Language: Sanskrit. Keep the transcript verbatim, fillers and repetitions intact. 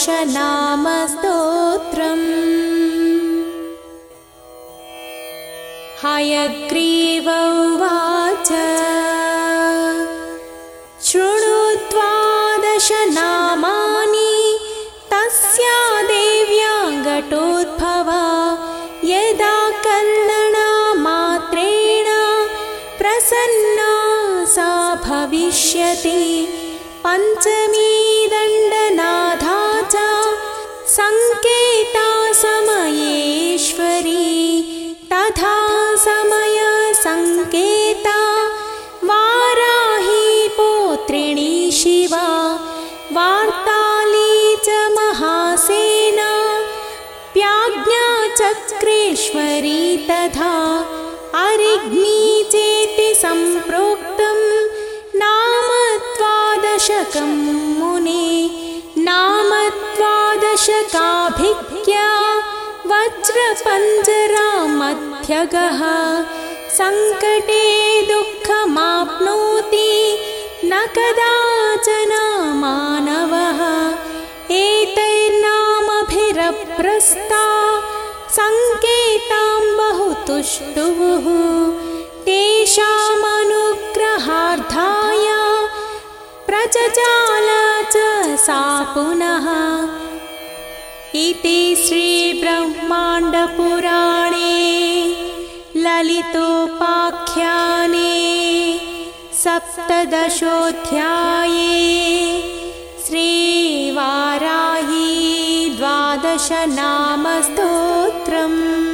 द्वादशनामस्तोत्रम्। हयग्रीव उवाच शृणु द्वादशनामानि तस्या देव्या घटोद्भवा। यदा कर्णनामात्रेण प्रसन्ना सा भविष्यति। पञ्चमी दण्डनाथा च संकेता समयेश्वरी। तथा समय संकेता वाराही पौत्रिणी शिवा। वार्ताली च महासेना प्राज्ञा चक्रेश्वरी। तथा अरिग्नी चेति सम्प्रोक्तं नाम द्वादशकं मुने। नाम द्वादशकाभिज्ञा वज्रपञ्जरा मध्यगः। संकटे दुःखमाप्नोति न कदाचन मानवः। एतैर्नामभिरभ्रस्ता संकेतां बहुतुष्टुः। तेषामनुग्रहार्थाय प्रजजाल च सा पुनः। इति श्रीब्रह्माण्डपुराणे ललितोपाख्याने सप्तदशोऽध्याये श्रीवाराही द्वादशनामस्तोत्रम्।